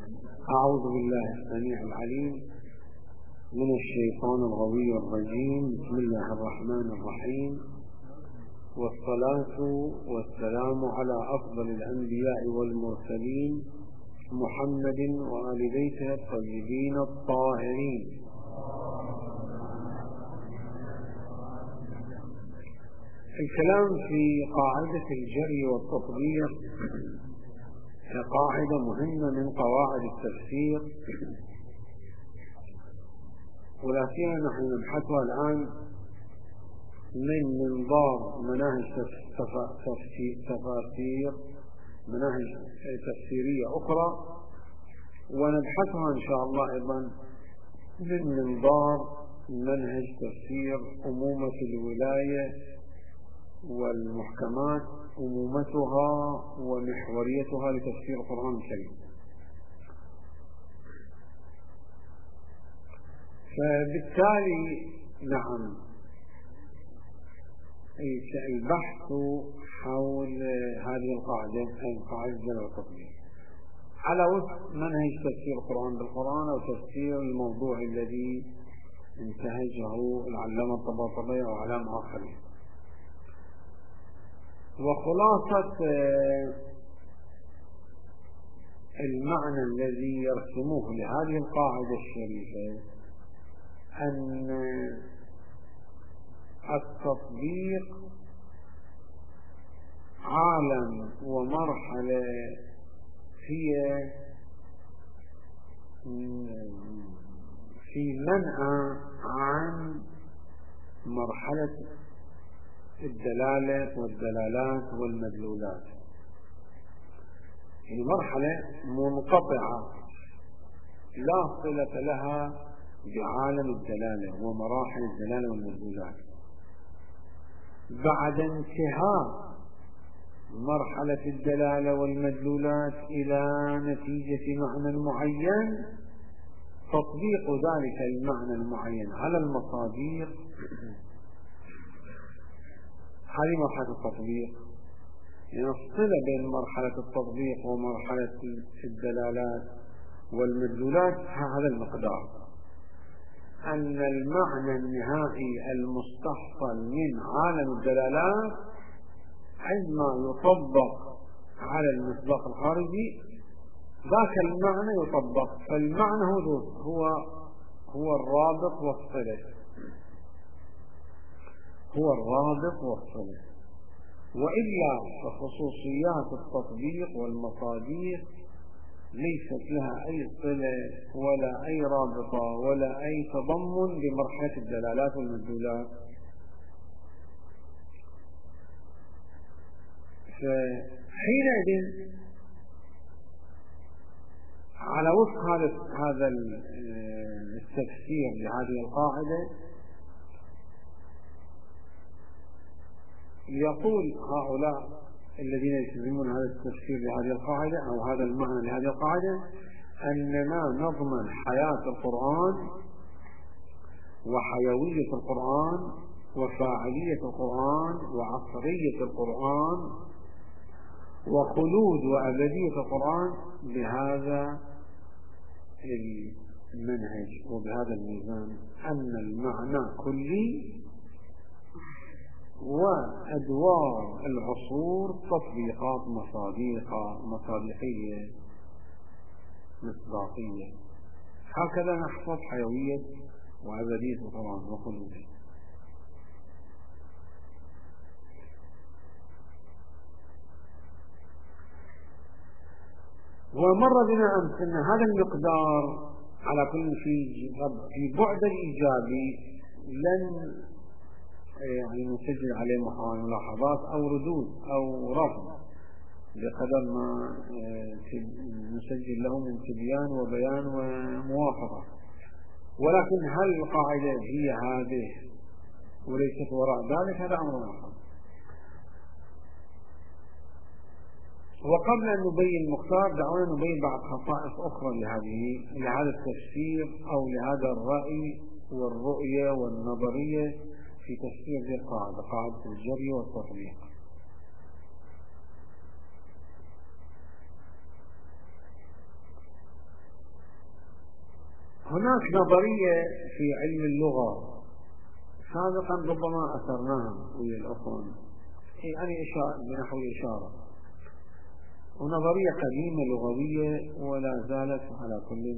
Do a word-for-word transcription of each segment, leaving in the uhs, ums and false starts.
أعوذ بالله السميع العليم من الشيطان الغوي الرجيم. بسم الله الرحمن الرحيم، والصلاة والسلام على أفضل الأنبياء والمرسلين محمد وآل بيته الطيبين الطاهرين. الكلام في قاعدة الجري والتطبيق هي قاعدة مهمة من قواعد التفسير، ولا سيما نحن نبحثها الآن من منظار مناهج تفاسير مناهج تفسيرية أخرى، ونبحثها إن شاء الله أيضا من منظار منهج تفسير أمومة الولاية والمحكمات، أمومتها ومحوريتها لتفسير القرآن الكريم. فبالتالي نعم البحث حول هذه القاعدة أي قاعدة الجري والتطبيق على وفق منهج تفسير القرآن بالقرآن أو تفسير الموضوع الذي انتهجه العلامة الطباطبائي أو علام آخرين. وخلاصة المعنى الذي يرسموه لهذه القاعدة الشريفة أن التطبيق عالم ومرحلة هي في منأى عن مرحلة الدلالة والدلالات والمدلولات، هي مرحلة منقطعة لا صلة لها بعالم الدلالة ومراحل الدلالة والمدلولات. بعد انتهاء مرحلة الدلالة والمدلولات إلى نتيجة معنى معين، تطبيق ذلك المعنى المعين على المصادر، هذه مرحلة التطبيق. يعني الصلة بين مرحلة التطبيق ومرحلة الدلالات والمدلولات هذا المقدار، أن المعنى النهائي المستحصل من عالم الدلالات عندما يطبق على المصداق الخارجي ذاك المعنى يطبق، فالمعنى هو هو هو الرابط والصلة، هو الرابط والصلة. وإلا فخصوصيات التطبيق والمصادر ليست لها أي صلة ولا أي رابطة ولا أي تضمن بمرحلة الدلالات والمدلولات. فحينئذ على وفق هذا التفسير لهذه القاعدة يقول هؤلاء الذين يلتزمون هذا التفسير لهذه القاعدة أو هذا المعنى لهذه القاعدة أننا نضمن حياة القرآن وحيوية القرآن وفاعلية القرآن وعصرية القرآن وخلود وأبدية القرآن بهذا المنهج وبهذا الميزان، أن المعنى كلي وأدوار العصور تطبيقات مصادقة مصادقية مصداقية. هكذا نحفظ حيوية وأبدية القرآن وخلوده. ومر بنا أمس أن هذا المقدار على كل شيء في بعد الإيجابي لن يعني نسجل عليه ملاحظات أو ردود أو رفض بقدر ما نسجل له من تبيان وبيان وموافقة. ولكن هل القاعدة هي هذه وليست وراء ذلك؟ هذا أمر آخر. وقبل أن نبين المختار دعونا نبين بعض خصائص أخرى لهذه لهذا التفسير أو لهذا الرأي والرؤية والنظرية في تفسير هذه القاعدة، قاعدة الجري والتطبيق. هناك نظرية في علم اللغة سابقا ربما أثرناها ويا الأخوان، يعني بنحو الإشارة، ونظرية قديمة لغوية ولا زالت على كل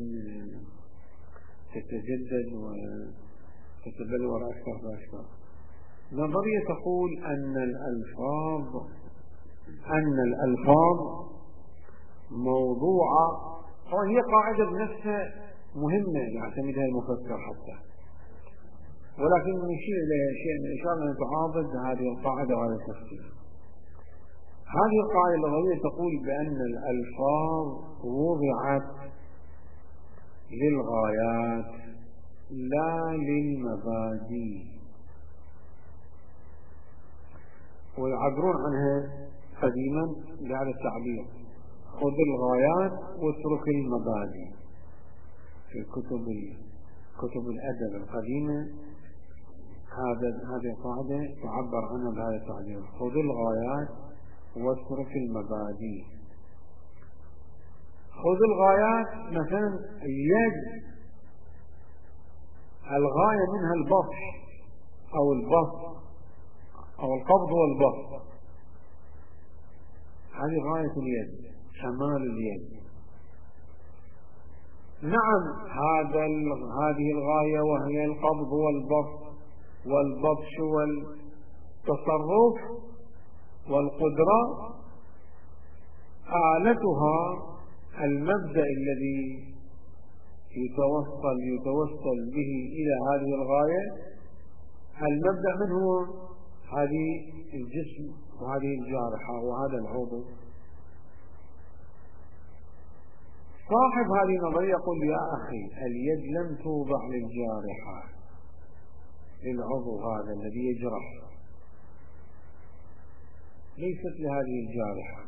تتجدد وتتبلور أكثر فأكثر. نظرية تقول أن الألفاظ أن الألفاظ موضوعة، وهي قاعدة بنفسها مهمة يعتمدها المفكر حتى، ولكن نشير إليها شيء من الإشارة أن تعاضد هذه القاعدة وهذا التفسير. هذه القاعدة اللغوية تقول بأن الألفاظ وضعت للغايات لا للمبادئ، ويعبرون عنها قديما بهذا التعبير: خذ الغايات واترك المبادئ. في كتب كتب الأدب القديمة هذا هذه القاعدة تعبر عنها بهذا التعبير: خذ الغايات واترك المبادئ. خذ الغايات مثلا اليد، الغاية منها البطش أو البسط أو القبض والبسط، هذه غاية اليد، كمال اليد. نعم هذا هذه الغاية وهي القبض والبسط والبطش والتصرف والقدرة، آلتها المبدأ الذي يتوصل يتوصل به إلى هذه الغاية. المبدأ من هو؟ هذه الجسم وهذه الجارحة وهذا العضو. صاحب هذه النظرية يقول: يا أخي، اليد لم توضع للجارحة، للعضو هذا الذي يجرح، ليست لهذه الجارحة.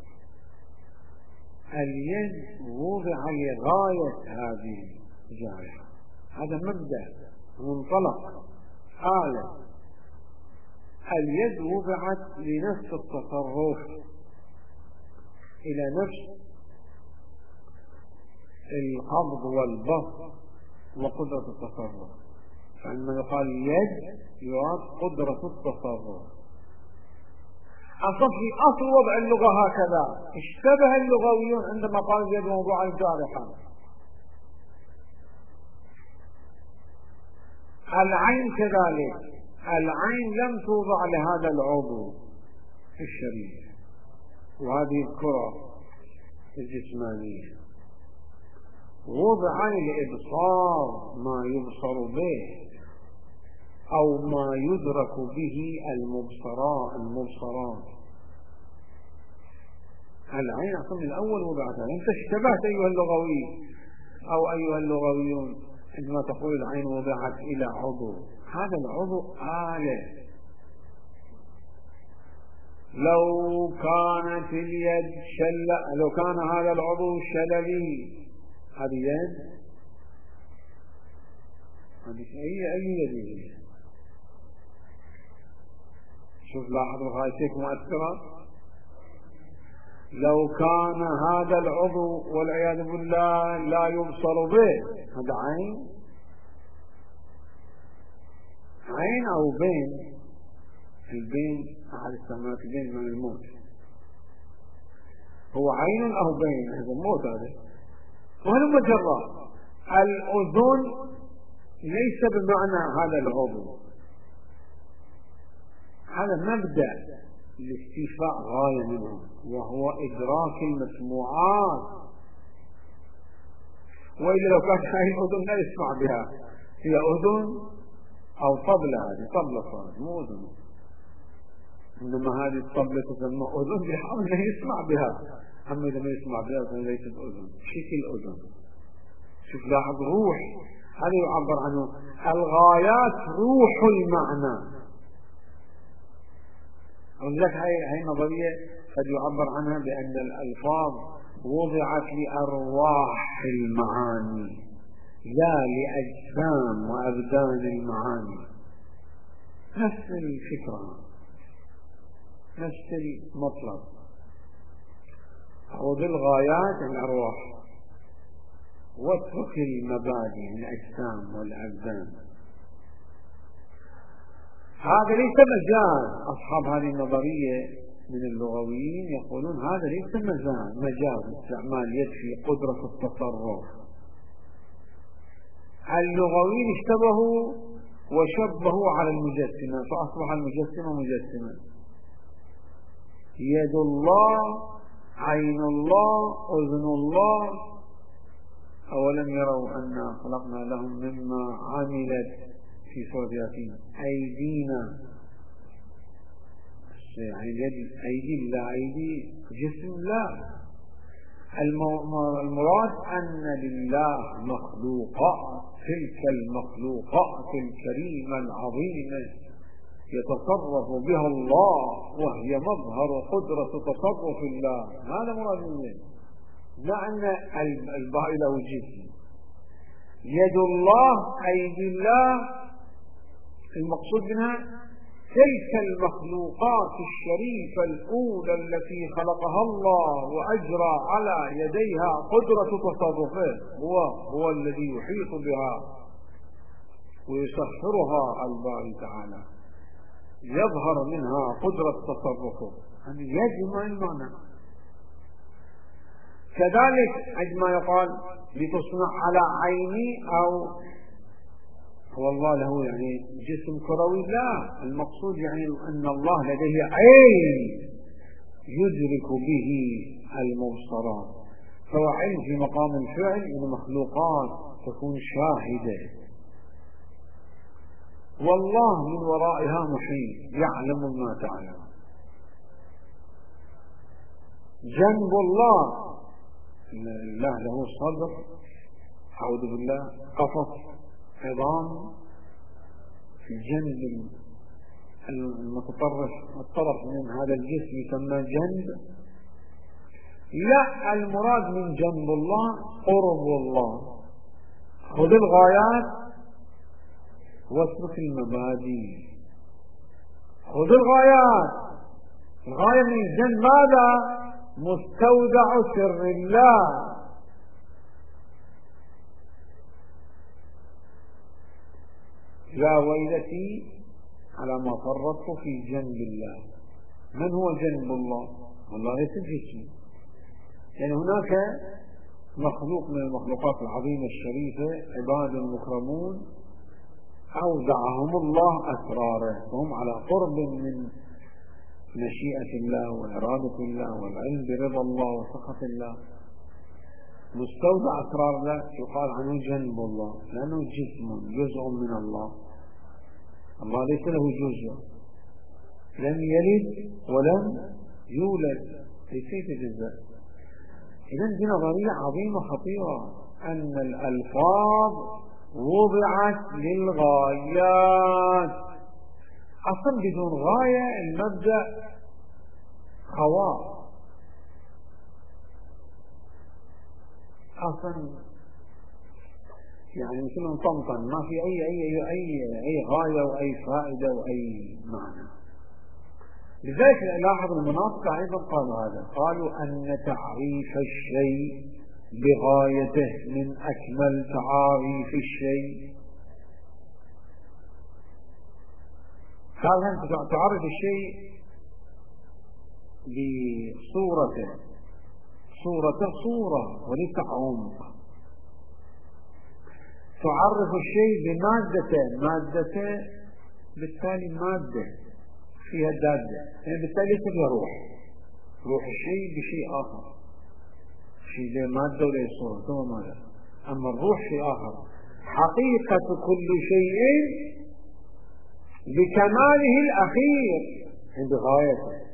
اليد وضع لغاية هذه الجارحة، هذا مبدأ منطلق آلة. اليد وضعت لنفس التصرف، إلى نفس القبض والبسط وقدرة التصرف. فعندما يقال يد يراد قدرة التصرف. أصل أصل وضع اللغة هكذا، اشتبه اللغويون عندما قالوا اليد موضوع الجارحة. العين كذلك، العين لم توضع لهذا العضو الشريف وهذه الكرة الجسمانية، وضع لإبصار ما يبصر به أو ما يدرك به المبصرات المبصرات. العين أصلا من الأول وضعتها. أنت اشتبهت أيها اللغوي أو أيها اللغويون عندما تقول العين وضعت إلى عضو. هذا العضو آلة. لو كانت اليد شل لو كان هذا العضو شللي، هذه يد، هذه أي أي يد. شوف لاحظوا غايتك مؤثرة. لو كان هذا العضو والعياذ بالله لا يبصر به، هذا عين عين أو بين. البين أحد استعمالات البين من الموت، هو عين أو بين، هذا الموت هذا. وهذا مجرد الأذن ليس بمعنى هذا العضو، هذا مبدأ لاستيفاء غاية منه وهو إدراك المسموعات. وإلا لو كانت هذه الأذن لا يسمع بها، هي أذن أو طبلة، هذه طبلة صارت مو أذن، إنما هذه الطبلة تسمى أذن بحاول أن يسمع بها. أما إذا ما يسمع بها فهي ليست أذن، شكل أذن. شوف لاحظ روح، هذا يعبر عنه الغايات روح المعنى. ولذلك هاي النظرية قد يعبر عنها بأن الألفاظ وضعت لأرواح المعاني لا لأجسام وأبدان المعاني. نفس الفكرة، نفس المطلب. خذ الغايات الأرواح. واترك المبادئ الأجسام والأبدان. هذا ليس مجاز. أصحاب هذه النظرية من اللغويين يقولون هذا ليس مجاز مجاز استعمال يد في قدرة التصرف. اللغويين اشتبهوا وشبهوا على المجسمة فأصبح المجسمة مجسمة. يد الله، عين الله، أذن الله. أولم يروا أنا خلقنا لهم مما عملت في سورة ياسين أيدينا، يعني اليد أيدي لا أيدي جسم لا. المراد أن لله مخلوقات، تلك المخلوقات الكريمة العظيمة يتصرف بها الله وهي مظهر قدرة تصرف الله. هذا مراد منه، لا أن الباقي له جسم. يد الله أيدي الله المقصود منها تلك المخلوقات الشريفة الأولى التي خلقها الله وأجرى على يديها قدرة تصرفه. هو هو الذي يحيط بها ويسخرها الباري تعالى، يظهر منها قدرة تصرفه. يعني يجمع المعنى. كذلك عندما يقال لتصنع على عيني أو هو الله له يعني جسم كروي، لا، المقصود يعني أن الله لديه عين يدرك به المبصرات. فهو علم في مقام الفعل إن مخلوقات تكون شاهدة، والله من ورائها محيط يعلم ما تعلم. جنب الله، الله له صدر، أعوذ بالله، قفص عظام في الجنب المتطرف الطرف من هذا الجسم يسمى جنب. لا، المراد من جنب الله قرب الله. خذ الغايات واترك المبادئ. خذ الغايات. الغاية من الجنب ماذا؟ مستودع سر الله. يا ويلتي على ما فرطت في جنب الله. من هو جنب الله؟ والله ليس الجسم، لأن يعني هناك مخلوق من المخلوقات العظيمة الشريفة عباد مكرمون أودعهم الله أسراره، وهم على قرب من مشيئة الله وإرادة الله والعلم برضا الله وسخط الله. مستودع أسرار الله يقال عنه جنب الله، لأنه جسم جزء من الله. الله ليس له جزء، لم يلد ولم يولد، ليس يتجزأ. إذن دي نظرية عظيمة خطيرة، أن الألفاظ وضعت للغايات. أصلا بدون غاية المبدأ خواء. أصلا يعني مثل مطمطم، ما في أي أي أي أي أي غاية وأي فائدة وأي معنى. لذلك لاحظ المناطق أيضا قالوا هذا، قالوا أن تعريف الشيء بغايته من أكمل تعاريف الشيء. قال أنت تعرف الشيء بصورته، صورته صورة وليس عمق. تعرف الشيء بمادته، مادته بالتالي مادة فيها دادة، يعني بالتالي ليس فيها روح. روح الشيء بشيء آخر، شيء زي مادة ولا صورة ثم ماذا. أما الروح شيء آخر. حقيقة كل شيء بكماله الأخير عند غايته.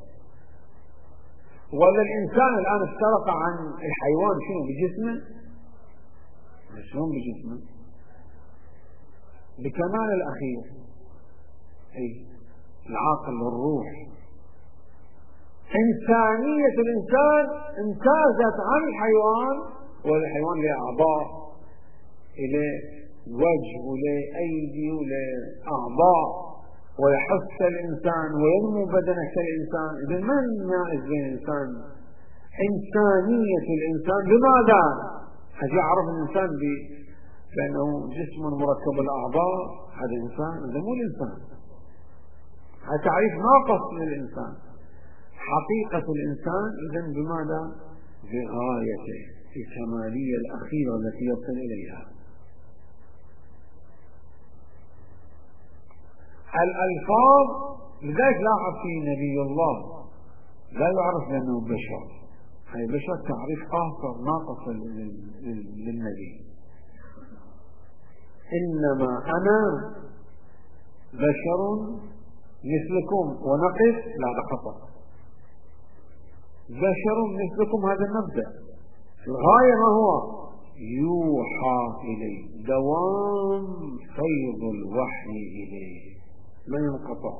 ولا الإنسان الآن افترق عن الحيوان شنو بجسمه؟ شلون بجسمه؟ بكمال الأخير، أي العقل والروح. إنسانية الإنسان امتازت عن الحيوان، والحيوان له أعضاء، له وجه وله أيدي وله أعضاء، ويحس الإنسان وينمو بدنه كالإنسان. إذا من يعز بين الإنسان؟ إنسانية الإنسان بماذا؟ هل يعرف الإنسان بأنه جسم مركب الأعضاء؟ هذا إنسان؟ هذا مو الإنسان، هذا تعريف ناقص للإنسان. حقيقة الإنسان إذن بماذا؟ بغايته، في الكمالية الأخيرة التي يصل إليها. الألفاظ لذلك لاحظ في نبي الله لا يعرف بأنه بشر، هي بشر تعريف قاصر ناقص للنبي. إنما أنا بشر مثلكم ونقف لا خطأ، بشر مثلكم هذا المبدأ. الغاية ما هو؟ يوحى إليه، دوام فيض الوحي إليه ما ينقطع،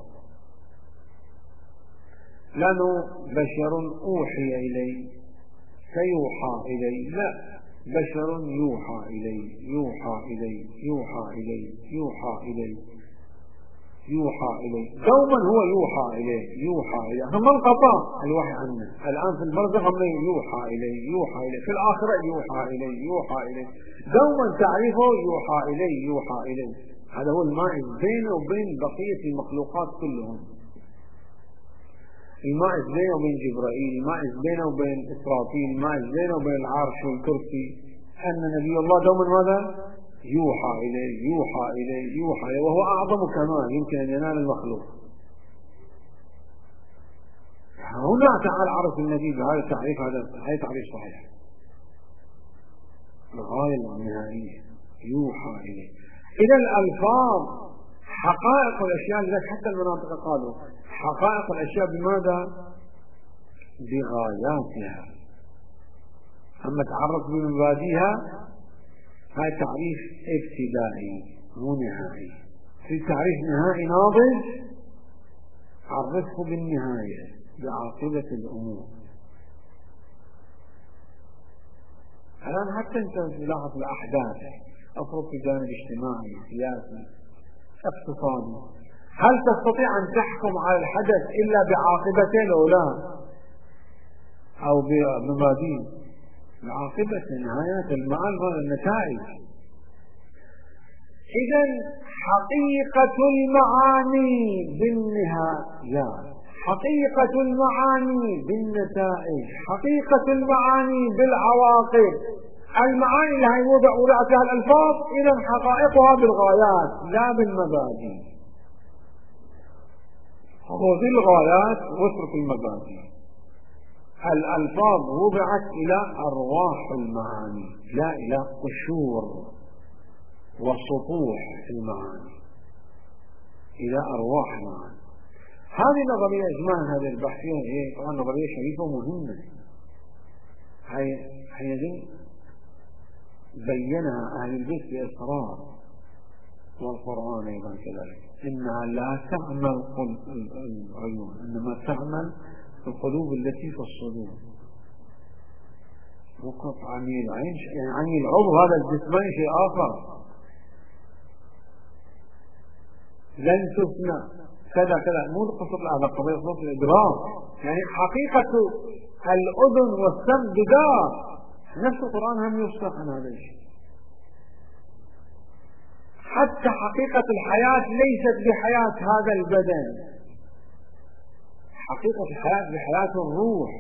لأنه بشر أوحي إليه سيوحى إليه، لا، بشر يوحى إليه يوحى إليه يوحى إليه يوحى إليه يوحى إليه، دوما هو يوحى إليه يوحى إليه، ما انقطع الوحي عنه. الآن في البرزخ يوحى إليه يوحى إليه، في الآخرة يوحى إليه يوحى إليه، دوما تعريفه يوحى إليه يوحى إليه. هذا هو المائز بينه وبين بقية المخلوقات كلهم، المائز بينه وبين جبرائيل، المائز بينه وبين إسرافيل، المائز بينه وبين العرش والكرسي، أن نبي الله دوما ماذا؟ يوحى إليه يوحى إليه يوحى إليه، وهو أعظم كمال يمكن أن ينال المخلوق. هنا تعال عرف النبي بهذا التعريف، هذا هذا تعريف صحيح، الغاية النهائية يوحى إليه. إذا الألفاظ حقائق الأشياء، لذلك حتى المناطق قالوا حقائق الأشياء بماذا؟ بغاياتها. أما تعرف بمبادئها هذا تعريف ابتدائي مو نهائي. في تعريف نهائي ناضج عرفه بالنهاية بعاقبة الأمور. الآن حتى أنت تلاحظ الأحداث أفرض في جانب اجتماعي سياسي اقتصادي، هل تستطيع أن تحكم على الحدث إلا بعاقبته أو لا؟ أو بمبادئ؟ بعاقبة نهايات المآل والنتائج. إذا حقيقة المعاني بالنهايات، حقيقة المعاني بالنتائج، حقيقة المعاني بالعواقب، المعاني اللي هي وضعت لها الألفاظ إذا حقائقها بالغايات لا بالمبادئ. خذ الغايات واترك المبادئ. الألفاظ وضعت إلى أرواح المعاني لا إلى قشور وسطوح المعاني، إلى أرواح المعاني. هذه نظرية إجمالا هذه البحثية هي طبعا نظرية شريفة مهمة، هي هي دي بينها أهل البيت بإصرار، والقرآن أيضا كذلك، إنها لا تعمل العيون إنما تعمل القلوب التي في الصدور. وقف عني العين يعني عني العضو هذا الجسماني شيء آخر، لن تفنى كذا كذا، مو القصد هذا قضية صوت الإدراك، يعني حقيقة الأذن والسمع بدار. نفس القرآن هم يفصح عن هذا الشيء. حتى حقيقة الحياة ليست بحياة هذا البدن، حقيقة الحياة بحياة الروح.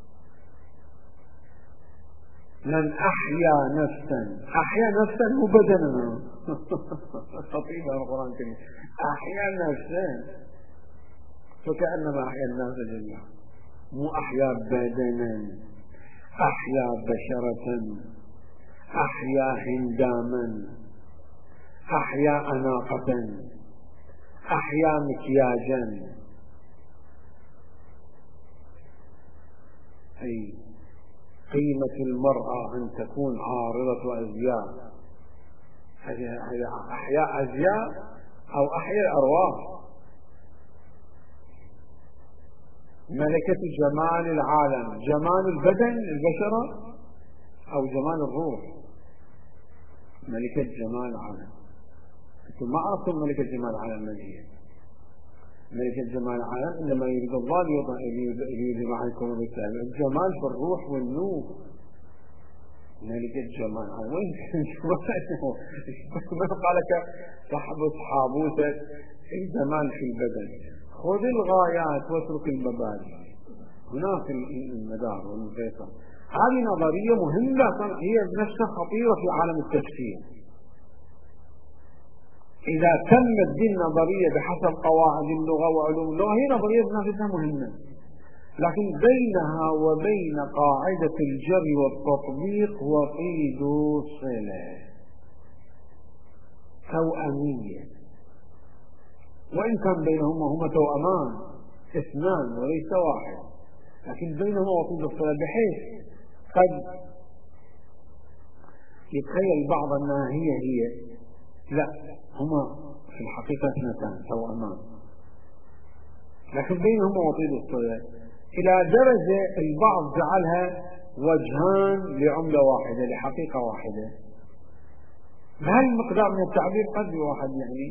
من أحيا نفسا، أحيا نفسا مو بدنا خطيبة القرآن الكريم، أحيا نفسا فكأنما أحيا الناس جميعا، مو أحيا بدنا، أحيا بشرة، أحيا هنداما، أحيا أناقة، أحيا مكياجا. أي قيمة المرأة أن تكون عارضة أزياء، أحياء أزياء أو أحياء أرواح. ملكة جمال العالم، جمال البدن البشرة أو جمال الروح؟ ملكة جمال العالم. أنتم ما عرفتم ملكة جمال العالم من هي؟ ملكة جمال العالم إنما يريد الله ليذهب عنكم الرجال، الجمال في الروح والنور ملكة جمال وين ما قال لك تحبس حابوسة الجمال في البدن. خذ الغايات واترك المبادئ، هناك المدار والمفيصل. هذه نظرية مهمة، هي نفسها خطيرة في عالم التفسير. إذا تمت دي النظرية بحسب قواعد اللغة وعلوم اللغة، هي نظرية بنفسها مهمة، لكن بينها وبين قاعدة الجري والتطبيق وقيد صلة توأمية، وإن كان بينهما هما توأمان اثنان وليس واحد، لكن بينهما وقيد الصلة، بحيث قد يتخيل بعض أنها هي هي لا، هما في الحقيقة اثنتان توأمان، لكن بينهما وقيد الصلة، إلى درجة البعض جعلها وجهان لعملة واحدة لحقيقة واحدة. بهالمقدار من التعبير قد واحد يعني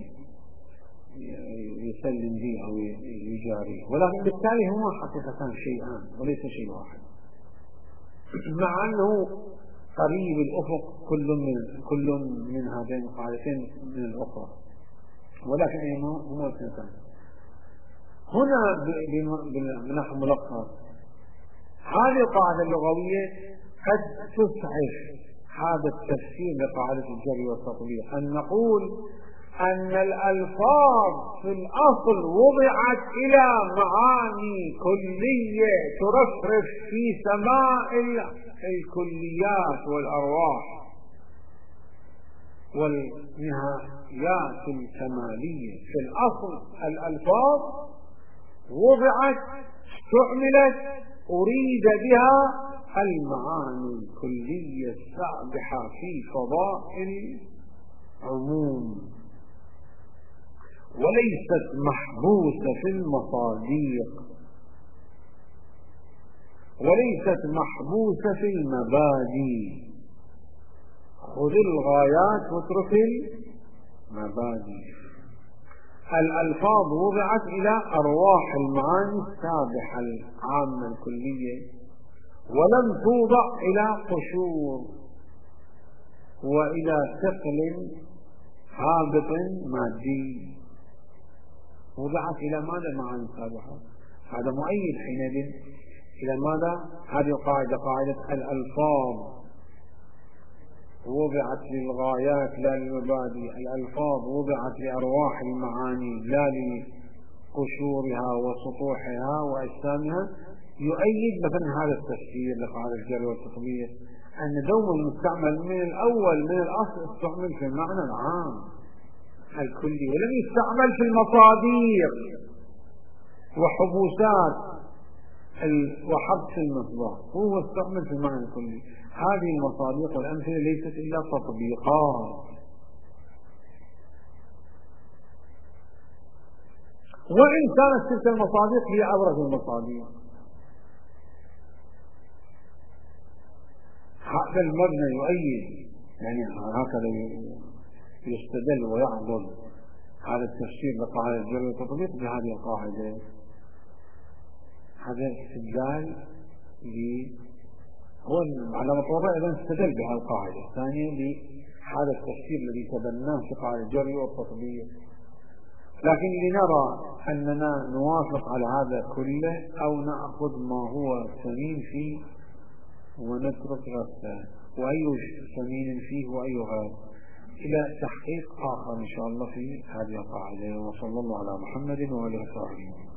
يسلم به أو يجاريه، ولكن بالتالي هما حقيقتان شيئان وليس شيء واحد، مع أنه قريب الأفق كل من كل من هذين القاعدتين من الأخرى، ولكن هما اثنتان. هنا بنحو ملخص هذه القاعدة اللغوية قد تسعف هذا التفسير لقاعدة الجري والتطبيق، أن نقول أن الألفاظ في الأصل وضعت إلى معاني كلية ترفرف في سماء الكليات والأرواح والنهايات الكمالية. في الأصل الألفاظ وضعت استعملت أريد بها المعاني الكلية السابحة في فضاء العموم، وليست محبوسة في المصاديق، وليست محبوسة في المبادئ. خذ الغايات واترك المبادئ. الألفاظ وضعت إلى أرواح المعاني السابحة العامة الكلية، ولم توضع إلى قشور وإلى ثقل هابط مادي، وضعت إلى ماذا معاني سابحة؟ هذا مؤيد حينئذ إلى ماذا؟ هذه القاعدة قاعدة الألفاظ وضعت للغايات لا للمبادئ، الألفاظ وضعت لأرواح المعاني لا لقشورها وسطوحها وأجسامها. يؤيد مثلا هذا التفسير لقاعدة الجري والتطبيق أن دوما المستعمل من الأول من الأصل استعمل في المعنى العام الكلي، ولم يستعمل في المصاديق وحبوسات وحبس المصداق، هو استعمل في المعنى الكلي. هذه المصاديق والأمثلة ليست إلا تطبيقات، وإن كانت تلك المصاديق هي أبرز المصاديق. هذا المبنى يؤيد، يعني هكذا يستدل ويعضد هذا التفسير لقاعدة الجري والتطبيق بهذه القاعدة. هذا استدلال هو على مطلوبة إذا استدل بهذه القاعدة. الثانية لهذا التفسير الذي تبناه في قاعدة الجري والتطبيق. لكن لنرى أننا نوافق على هذا كله أو نأخذ ما هو ثمين فيه ونترك غيره، وأي ثمين فيه وأي غير، إلى تحقيق آخر إن شاء الله في هذه القاعدة. وصلى الله على محمد وآله وصحبه.